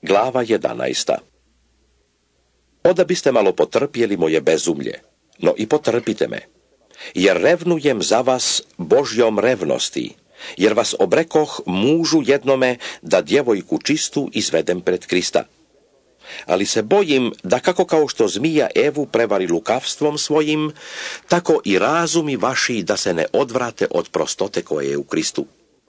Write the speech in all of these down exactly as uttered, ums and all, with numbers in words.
Glava jedanaesta. Oda biste malo potrpjeli moje bezumlje, no i potrpite me, jer revnujem za vas Božjom revnosti, jer vas obrekoh mužu jednome da djevojku čistu izvedem pred Krista. Ali se bojim da kako kao što zmija Evu prevari lukavstvom svojim, tako i razumi vaši da se ne odvrate od prostote koje je u Kristu.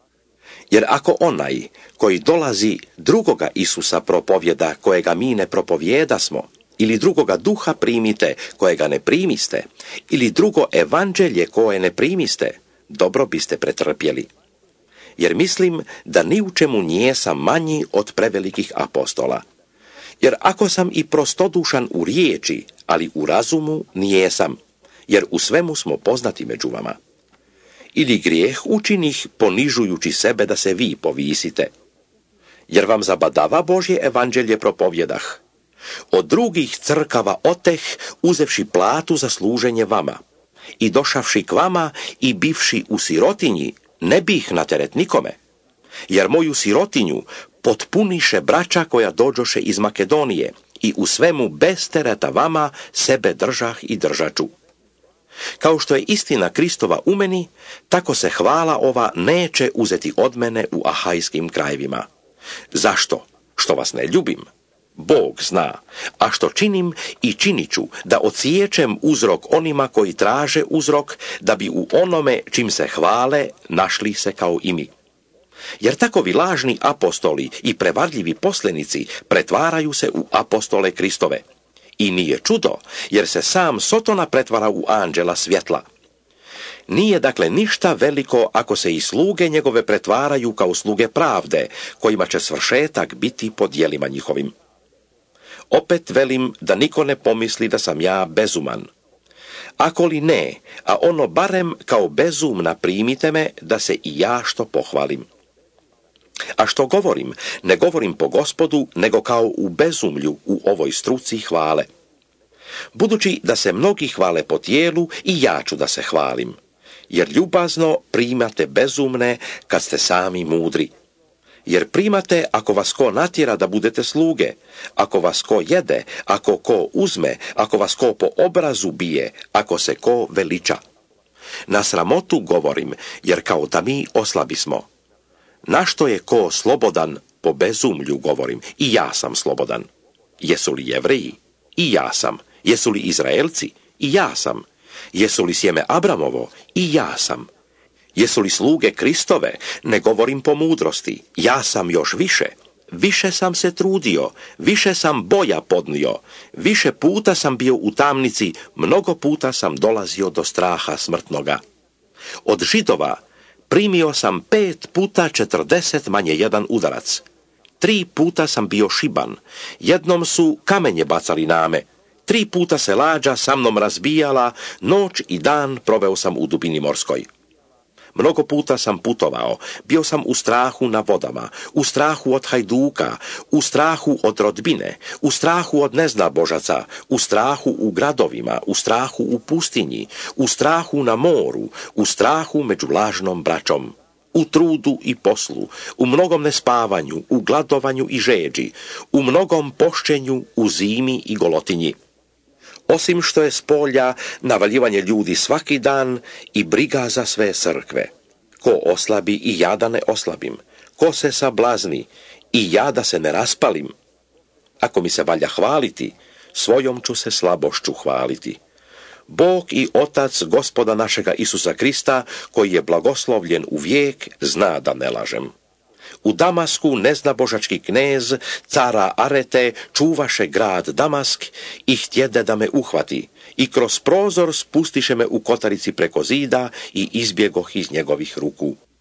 Jer ako onaj koji dolazi drugoga Isusa propovjeda kojega mi ne propovjedasmo, ili drugoga duha primite kojega ne primiste, ili drugo evanđelje koje ne primiste, dobro biste pretrpjeli. Jer mislim da ni u čemu nijesam manji od prevelikih apostola. Jer ako sam i prostodušan u riječi, ali u razumu nijesam, jer u svemu smo poznati među vama. Ili grijeh učinih ponižujući sebe da se vi povisite. Jer vam zabadava Božje evanđelje propovjedah. Od drugih crkava oteh, uzevši platu za služenje vama. I došavši k vama i bivši u sirotinji, ne bih na teret nikome. Jer moju sirotinju potpuniše braća koja dođoše iz Makedonije i u svemu bez tereta vama sebe držah i držaču. Kao što je istina Kristova u meni, tako se hvala ova neće uzeti od mene u ahajskim krajevima. Zašto? Što vas ne ljubim? Bog zna, a što činim i činit ću, da odsiječem uzrok onima koji traže uzrok, da bi u onome čim se hvale našli se kao i mi. Jer takovi lažni apostoli i prevarljivi poslenici pretvaraju se u apostole Kristove. I nije čudo, jer se sam Sotona pretvara u anđela svjetla. Nije dakle ništa veliko ako se i sluge njegove pretvaraju kao sluge pravde, kojima će svršetak biti po djelima njihovim. Opet velim da niko ne pomisli da sam ja bezuman. Ako li ne, a ono barem kao bezumna primite me da se i ja što pohvalim. A što govorim, ne govorim po Gospodu, nego kao u bezumlju u ovoj struci hvale. Budući da se mnogi hvale po tijelu, i ja ću da se hvalim. Jer ljubazno primate bezumne kad ste sami mudri. Jer primate ako vas ko natjera da budete sluge, ako vas ko jede, ako ko uzme, ako vas ko po obrazu bije, ako se ko veliča. Na sramotu govorim, jer kao da mi oslabismo. Na što je ko slobodan, po bezumlju govorim, i ja sam slobodan. Jesu li Jevreji? I ja sam. Jesu li Izraelci? I ja sam. Jesu li sjeme Abramovo? I ja sam. Jesu li sluge Kristove? Ne govorim po mudrosti. Ja sam još više. Više sam se trudio, više sam boja podnio, više puta sam bio u tamnici, mnogo puta sam dolazio do straha smrtnoga. Od Židova primio sam pet puta četrdeset manje jedan udarac. Tri puta sam bio šiban, jednom su kamenje bacali na me, tri puta se lađa sa mnom razbijala, noć i dan proveo sam u dubini morskoj. Mnogo puta sam putovao, bio sam u strahu na vodama, u strahu od hajduka, u strahu od rodbine, u strahu od neznabožaca, u strahu u gradovima, u strahu u pustinji, u strahu na moru, u strahu među lažnom braćom, u trudu i poslu, u mnogom nespavanju, u gladovanju i žeđi, u mnogom pošćenju, u zimi i golotinji. Osim što je s polja navaljivanje ljudi svaki dan i briga za sve crkve. Ko oslabi i ja da ne oslabim, ko se sablazni i ja da se ne raspalim. Ako mi se valja hvaliti, svojom ću se slabošću hvaliti. Bog i Otac Gospoda našega Isusa Krista, koji je blagoslovljen u vijek, zna da ne lažem. U Damasku neznabožački knez, cara Arete, čuvaše grad Damask i htjede da me uhvati, i kroz prozor spustiše me u kotarici preko zida i izbjegoh iz njegovih ruku.